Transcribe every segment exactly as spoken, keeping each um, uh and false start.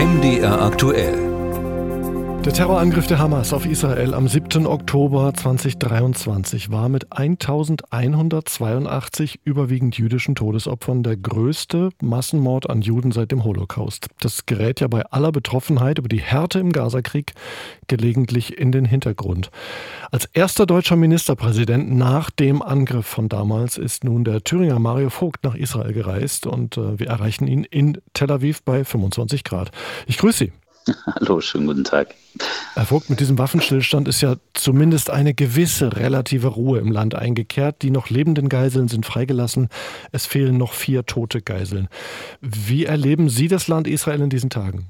M D R aktuell. Der Terrorangriff der Hamas auf Israel am siebten Oktober zweitausenddreiundzwanzig war mit eintausendeinhundertzweiundachtzig überwiegend jüdischen Todesopfern der größte Massenmord an Juden seit dem Holocaust. Das gerät ja bei aller Betroffenheit über die Härte im Gazakrieg gelegentlich in den Hintergrund. Als erster deutscher Ministerpräsident nach dem Angriff von damals ist nun der Thüringer Mario Vogt nach Israel gereist und äh, wir erreichen ihn in Tel Aviv bei fünfundzwanzig Grad. Ich grüße Sie. Hallo, schönen guten Tag. Herr Vogt, mit diesem Waffenstillstand ist ja zumindest eine gewisse relative Ruhe im Land eingekehrt. Die noch lebenden Geiseln sind freigelassen. Es fehlen noch vier tote Geiseln. Wie erleben Sie das Land Israel in diesen Tagen?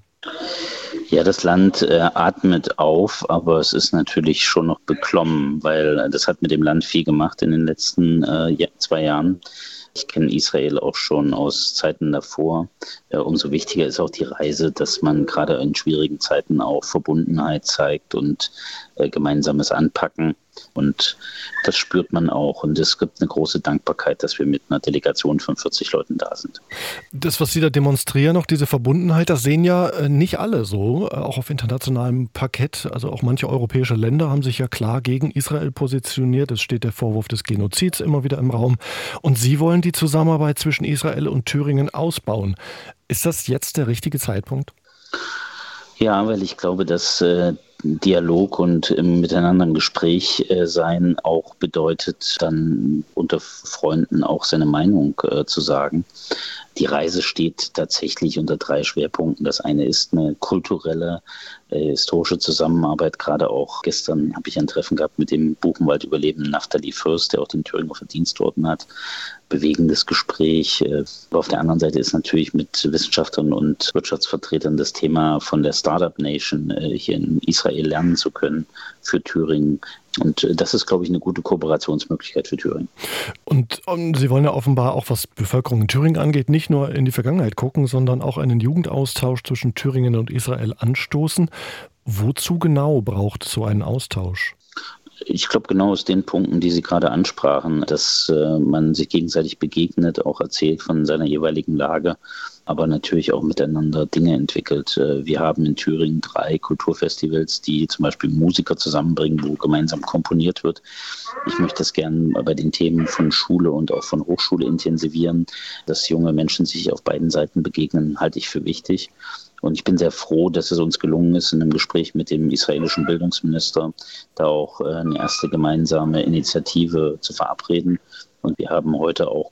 Ja, das Land äh, atmet auf, aber es ist natürlich schon noch beklommen, weil äh, das hat mit dem Land viel gemacht in den letzten äh, zwei Jahren. Ich kenne Israel auch schon aus Zeiten davor. Äh, umso wichtiger ist auch die Reise, dass man gerade in schwierigen Zeiten auch Verbundenheit zeigt und äh, gemeinsames Anpacken. Und das spürt man auch. Und es gibt eine große Dankbarkeit, dass wir mit einer Delegation von vierzig Leuten da sind. Das, was Sie da demonstrieren, auch diese Verbundenheit, das sehen ja nicht alle so, auch auf internationalem Parkett. Also auch manche europäische Länder haben sich ja klar gegen Israel positioniert. Es steht der Vorwurf des Genozids immer wieder im Raum. Und Sie wollen die Zusammenarbeit zwischen Israel und Thüringen ausbauen. Ist das jetzt der richtige Zeitpunkt? Ja, weil ich glaube, dass äh, Dialog und im Miteinander im Gespräch äh, sein auch bedeutet, dann unter Freunden auch seine Meinung äh, zu sagen. Die Reise steht tatsächlich unter drei Schwerpunkten. Das eine ist eine kulturelle, äh, historische Zusammenarbeit. Gerade auch gestern habe ich ein Treffen gehabt mit dem Buchenwald-Überlebenden Naftali Fürst, der auch den Thüringer Verdienstorden hat. Bewegendes Gespräch. Auf der anderen Seite ist natürlich mit Wissenschaftlern und Wirtschaftsvertretern das Thema von der Startup Nation hier in Israel lernen zu können für Thüringen. Und das ist, glaube ich, eine gute Kooperationsmöglichkeit für Thüringen. Und, und Sie wollen ja offenbar auch, was Bevölkerung in Thüringen angeht, nicht nur in die Vergangenheit gucken, sondern auch einen Jugendaustausch zwischen Thüringen und Israel anstoßen. Wozu genau braucht so einen Austausch? Ich glaube, genau aus den Punkten, die Sie gerade ansprachen, dass äh, man sich gegenseitig begegnet, auch erzählt von seiner jeweiligen Lage, aber natürlich auch miteinander Dinge entwickelt. Äh, wir haben in Thüringen drei Kulturfestivals, die zum Beispiel Musiker zusammenbringen, wo gemeinsam komponiert wird. Ich möchte das gerne bei den Themen von Schule und auch von Hochschule intensivieren. Dass junge Menschen sich auf beiden Seiten begegnen, halte ich für wichtig. Und ich bin sehr froh, dass es uns gelungen ist, in einem Gespräch mit dem israelischen Bildungsminister da auch eine erste gemeinsame Initiative zu verabreden. Und wir haben heute auch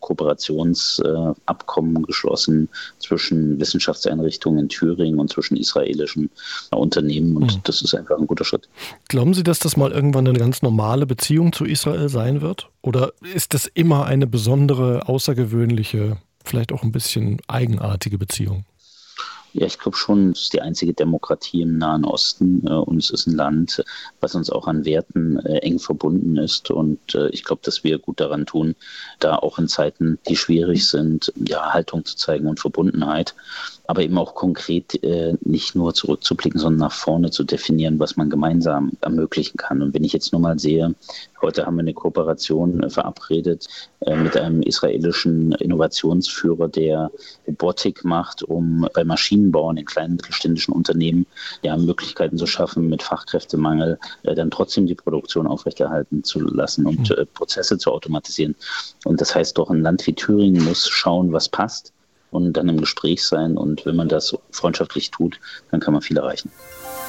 Kooperationsabkommen geschlossen zwischen Wissenschaftseinrichtungen in Thüringen und zwischen israelischen Unternehmen. Und das ist einfach ein guter Schritt. Glauben Sie, dass das mal irgendwann eine ganz normale Beziehung zu Israel sein wird? Oder ist das immer eine besondere, außergewöhnliche, vielleicht auch ein bisschen eigenartige Beziehung? Ja, ich glaube schon, es ist die einzige Demokratie im Nahen Osten äh, und es ist ein Land, was uns auch an Werten äh, eng verbunden ist. Und äh, ich glaube, dass wir gut daran tun, da auch in Zeiten, die schwierig sind, ja, Haltung zu zeigen und Verbundenheit. Aber eben auch konkret äh, nicht nur zurückzublicken, sondern nach vorne zu definieren, was man gemeinsam ermöglichen kann. Und wenn ich jetzt nur mal sehe, heute haben wir eine Kooperation äh, verabredet äh, mit einem israelischen Innovationsführer, der Robotik macht, um bei Maschinenbauern in kleinen mittelständischen Unternehmen ja Möglichkeiten zu schaffen, mit Fachkräftemangel äh, dann trotzdem die Produktion aufrechterhalten zu lassen und äh, Prozesse zu automatisieren. Und das heißt doch, ein Land wie Thüringen muss schauen, was passt, und dann im Gespräch sein. Und wenn man das freundschaftlich tut, dann kann man viel erreichen.